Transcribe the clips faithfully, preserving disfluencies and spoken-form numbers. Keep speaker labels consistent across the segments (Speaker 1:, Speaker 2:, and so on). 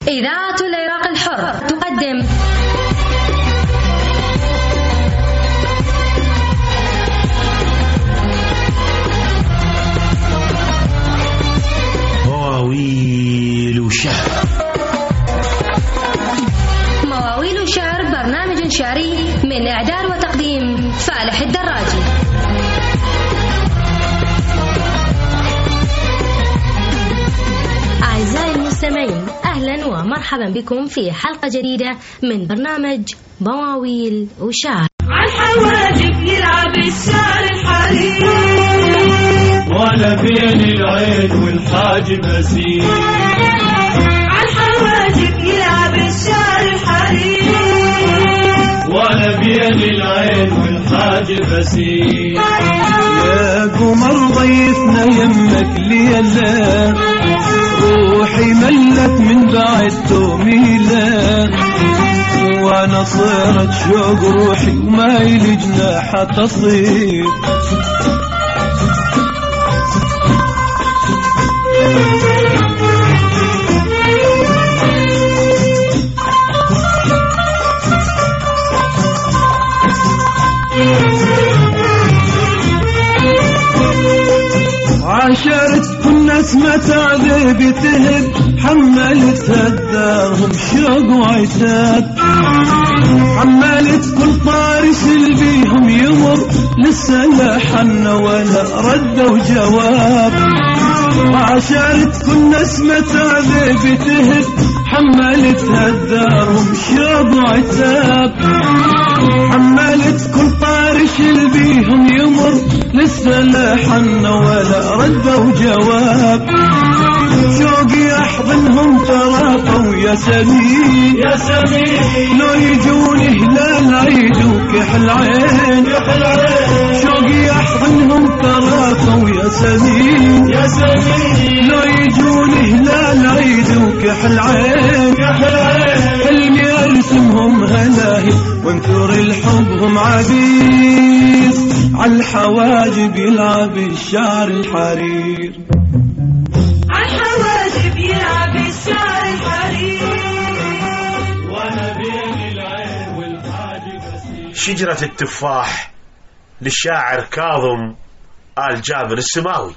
Speaker 1: إذاعة العراق الحر تقدم
Speaker 2: مواويل وشعر.
Speaker 1: مواويل وشعر برنامج شعري من إعداد وتقديم فالح الدراجي. أعزائي المستمعين، أهلا ومرحبا بكم في حلقة جديدة من برنامج مواويل وشعر.
Speaker 3: عالحواجب يلعب الشعر الحرير،
Speaker 4: ولا بين العين والحاجب أسير.
Speaker 3: عالحواجب يلعب الشعر الحرير،
Speaker 4: ولا بين العين والحاجب أسير. يا قمر ضيفنا يمك ليلا، روحي ملت من بعد توميلا، وانا صرت شوق روحي وما يلي جناح تصير. عاشرت الناس ما تعذب تهب، حملت هداهم شوق وعتاب، حملت كل طارس بيهم يمر، لسه لا حن ولا ردوا جواب. عاشرت كل ناس ما تعذب تهب، حملت هداهم شوق وعتاب، حملت كل طارش بيهم يمر، لسه لا حن ولا ردوا جواب. شوقي احضنهم تراقوا يا سمين يا سمين، لو يجون هلال عيد وكحل عين كحل عين. شوقي احضنهم تراقوا يا سمين يا سمين، لو يجون هلال عيد وكحل عين كحل عين. حلمي ارسمهم هلاهي وانثر الحبهم عبيس، عالحواجب يلعب الشعر الحرير.
Speaker 3: عالحواجب يلعب الشعر الحرير،
Speaker 4: وانا بين العين والحاجب أسير.
Speaker 2: شجرة التفاح للشاعر كاظم آل جابر السماوي.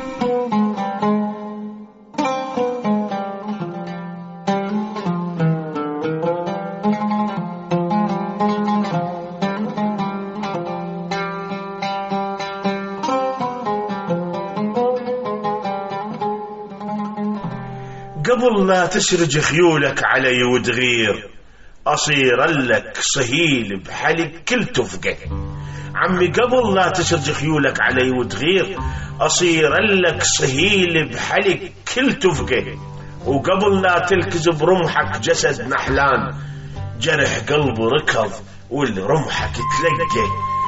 Speaker 2: قبل لا تسرج خيولك علي وتغير، أصير لك صهيل بحلق كل تفقه. عمي قبل لا تسرج خيولك علي وتغير، أصير لك صهيل بحلق كل تفقه. وقبل لا تلكز برمحك جسد نحلان، جرح قلبي ركض والرمحك تلقى.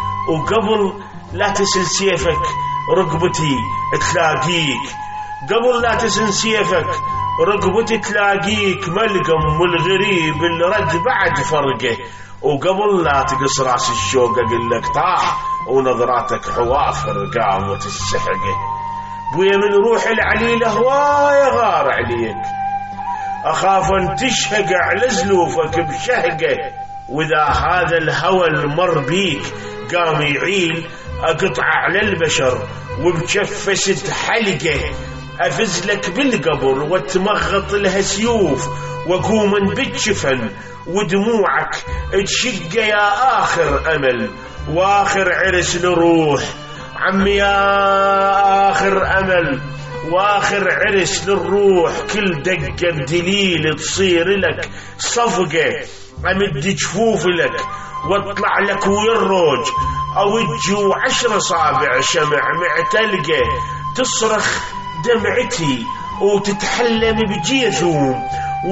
Speaker 2: وقبل لا تسل سيفك رقبتي تلاقيك، قبل لا تسل سيفك رقبتي تلاقيك ملقم والغريب اللي رد بعد فرقه. وقبل لا تقص راس الشوق اقول لك طاح، ونظراتك حوافر قامت السحقه. بويا من روح العليل هواي غار عليك، اخاف ان تشهق على زلوفك بشهقه. واذا هذا الهوى المر بيك قام يعيل، اقطع على البشر وبجفست حلقه. أفز لك بالقبر واتمغط لها سيوف، وقوم بالجفن ودموعك تشق يا آخر أمل وآخر عرس للروح. عمي يا آخر أمل وآخر عرس للروح، كل دقة بدليل تصير لك صفقة. أمد جفوف لك واطلع لك ويروج، أوجه عشر صابع شمع معتلقة. تصرخ دمعتي وتتحلم بجيثوم،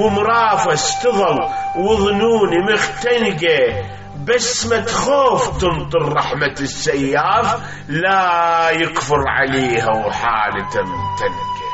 Speaker 2: ومرافس تظل وظنوني مختنقة. بسمة خوف تمطر رحمة السياف، لا يكفر عليها وحالة متنقة.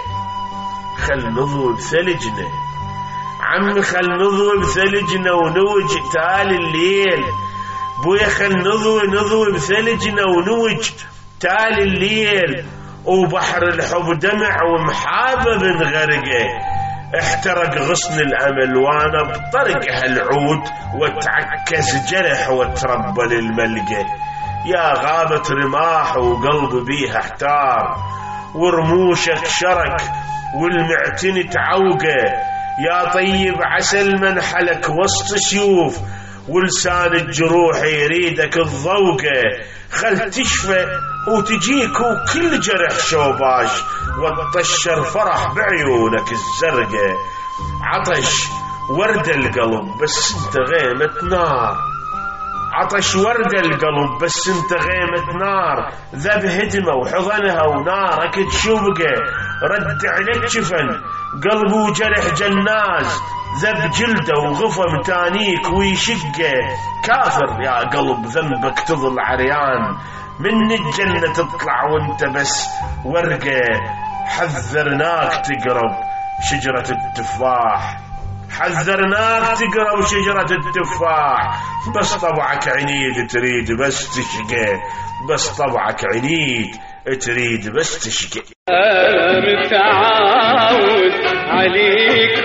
Speaker 2: خل نضوي بثلجنا عمي، خل نضوي بثلجنا ونوج تال الليل. بويا خل نضوي نضوي بثلجنا ونوج تال الليل. وبحر الحب دمع ومحابة بنغرقه، احترق غصن الأمل وأنا بطرق هالعود، وتعكز جرح وتربى للملقى. يا غابة رماح وقلب بيها احتار، ورموشك شرك والمعتن تعوقه. يا طيب عسل من حلك وسط سيوف، ولسان الجروح يريدك تذوقه. خل تشفى وتجيك وكل جرح شوباش، وتطشر فرح بعيونك الزرقة. عطش ورد القلب بس انت غيمة نار، عطش ورد القلب بس انت غيمة نار. ذب هدمة وحضنها ونارك تشوقه. رد عليك شفن قلب وجرح جناز، ذب جلده وغفى متانيك ويشقه. كافر يا قلب ذنبك تظل عريان، من الجنة تطلع وانت بس ورقة. حذرناك تقرب شجرة التفاح، حذرناك تقرب شجرة التفاح. بس طبعك عنيد تريد بس تشقى، بس طبعك عنيد تريد بس تشقى.
Speaker 5: أنا متعود عليك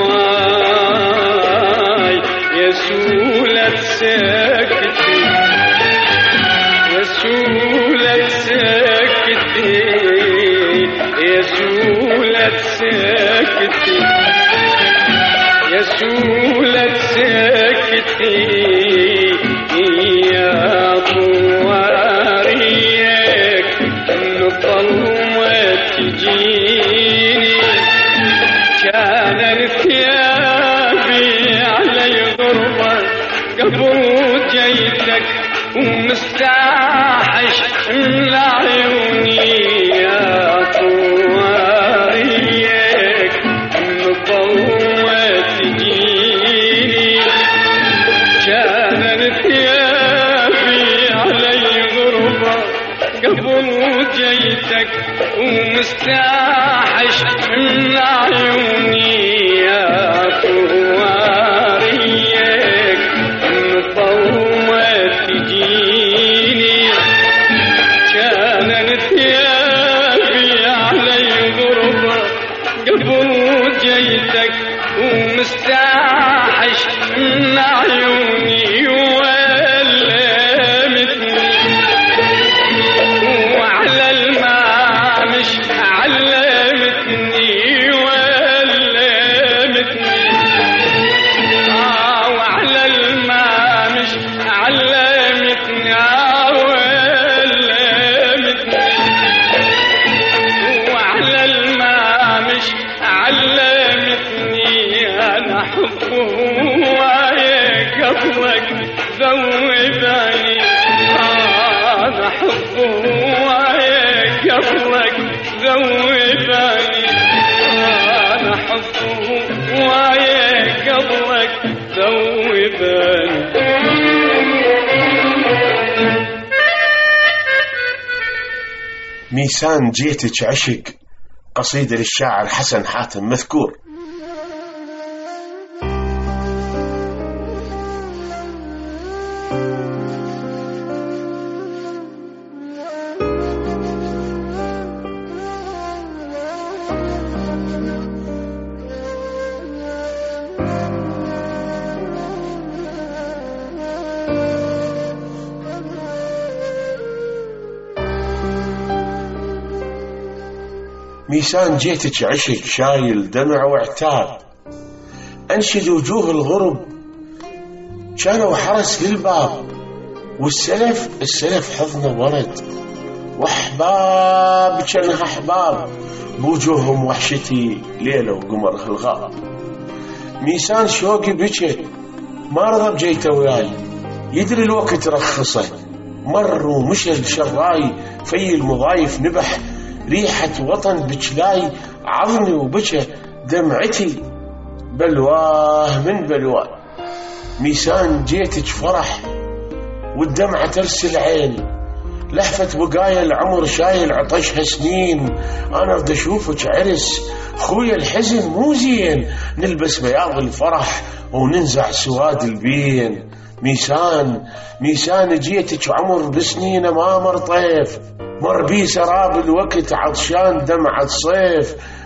Speaker 5: هواي يا سولة سكتي، يا سولة سكتي، يا سولة سكتي، يا سولة سكتي. يا طواريك الظلمة تجيني، كان ثيابي علي غربة قبل جيتك، ومستعش من عيوني. يا طواريك الظلمة تجيني، كان ثيابي علي غربة قبل جيتك، ومستعش من عيوني. يا طواريك الظلمة تجيني، كان ثيابي علي غربة قبل جيتك، ومستعش من عيوني. ولمتني وعلى الماء مش علمتني، ولمتني آه وعلى الماء مش علمتني، آه ولمتني وعلى الماء مش علمتني. أنا حبه ويا قبلك ذوبني، أنا حبه ويا قبلك ذوبني، أنا حبه ويا قبلك ذوبني.
Speaker 2: ميسان جيتك عشق، قصيدة للشاعر حسن حاتم مذكور. ميسان جيتك عشق شايل دمع واعتاب، أنشد وجوه الغرب كانوا حرس للباب، والسلف السلف حضن ورد، وأحباب كانها أحباب بوجوههم وحشتي ليلة وقمرها الغاب. ميسان شوقي بكى ما رضى بجيته وياي، يدري الوقت رخصه، مر ومشى الشراي في المضايف نبح، ريحة وطن بجلاي عظمي وبكى دمعتي بلواه من بلواه. ميسان جيتك فرح والدمعة ترسل عين، لهفة بقايا العمر شايل عطشها سنين، أنا أرد أشوفك عرس خويا الحزن مو زين، نلبس بياض الفرح وننزع سواد البين. ميسان ميسان جيتك عمر بسنينه ما مر طيف، مر بي سراب الوقت عطشان دمعة صيف،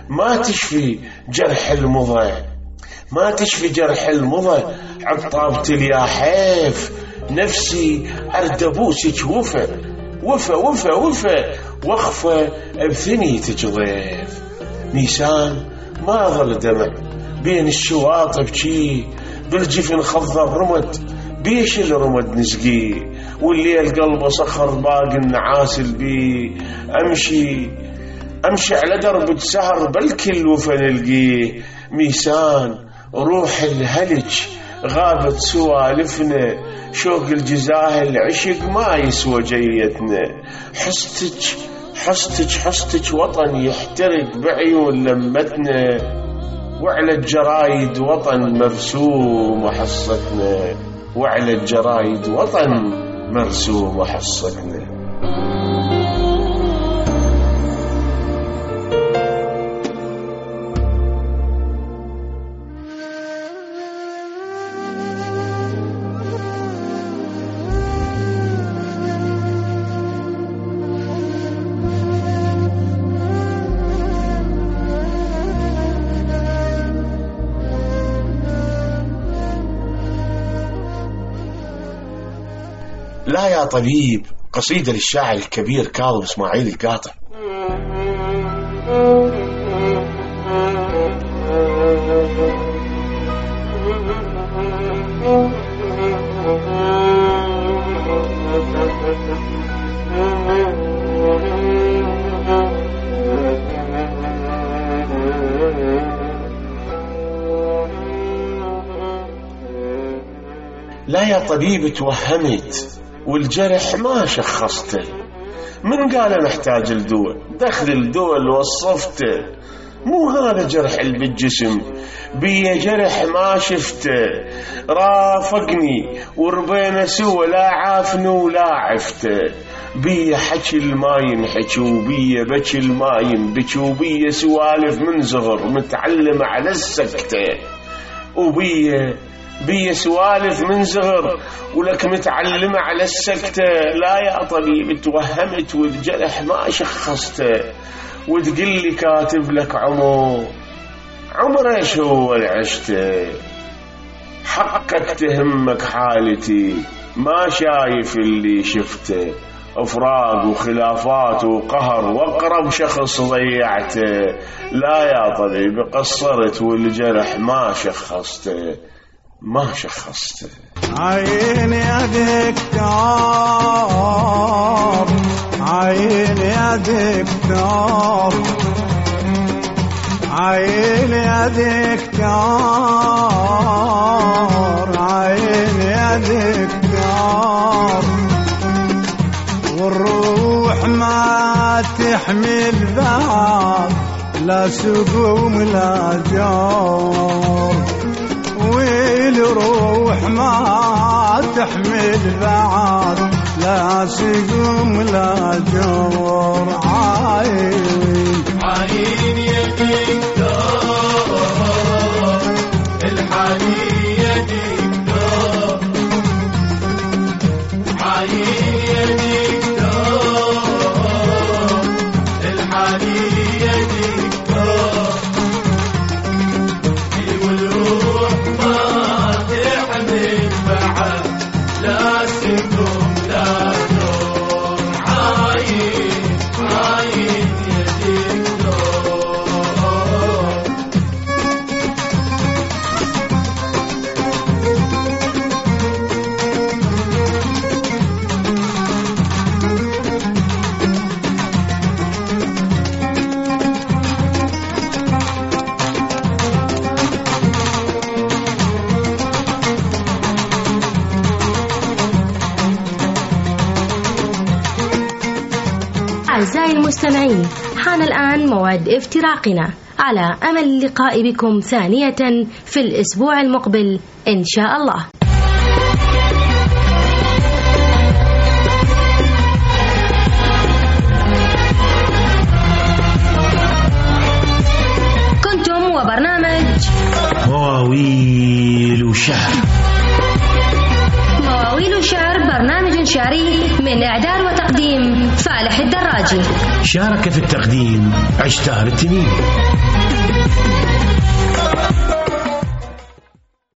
Speaker 2: ما تشفي جرح المضى، ما تشفي جرح المضى عطابة الياحيف، نفسي أردبوسك وفا وفا وفا وفا وخفة بثنيتك ضيف. نيسان ما ظل دمع بين الشواطئ بشي، بالجفن خضر رمد بيش الرمد نسقي، والليل قلبه صخر باقي النعاس البي. أمشي أمشي على درب السهر بالكل وفا نلقيه. ميسان روح الهلج غابت سوالفنا، شوق الجزاهل عشق ما يسوى جيتنا. حستك حستك حستك وطن يحترق بعيون لمتنا، وعلى الجرايد وطن مرسوم حصتنا، وعلى الجرايد وطن مرسوم حصتنا. لا يا طبيب، قصيدة للشاعر الكبير كاظم إسماعيل القاطع. لا يا طبيب توهمت والجرح ما شخصته، من قال أنا أحتاج الدواء دخل الدواء اللي وصفته، مو هذا جرح اللي بالجسم بي جرح ما شفته، رافقني وربينا سوا لا عافني ولا عفته، بي حكي المايم حكي وبي بكي المايم بكي، وبي سوالف من صغر متعلم على السكتة، وبي بي سوالف من صغر ولك متعلمة على السكتة. لا يا طبيب توهمت والجرح ما شخصته، وتقل لي كاتب لك عمر عمر ايش هو العشته، حقك تهمك حالتي ما شايف اللي شفته، افراق وخلافات وقهر واقرب شخص ضيعته. لا يا طبيب قصرت والجرح ما شخصته ما شخصته.
Speaker 4: عين يا دكتور عين يا دكتور عين يا دكتور عين يا دكتور، والروح ما تحمل بعض لا سقوم لا جور، والروح ما تحمل بعض لا سقوم لا جور. عين
Speaker 3: عين يا دكتور الحالي يا دكتور، عين يا دكتور الحالي يا دكتور، والروح ما تحمل بعد لا سقوم لا جور. عين عين يا دكتور.
Speaker 1: أعزائي المستمعين، حان الآن موعد افتراقنا، على أمل اللقاء بكم ثانية في الأسبوع المقبل إن شاء الله. كنتم وبرنامج
Speaker 2: مواويل وشعر.
Speaker 1: مواويل وشعر، برنامج شعري من إعداد وتقديم فالح الدراجي.
Speaker 2: شارك في التقديم عشتار التنين.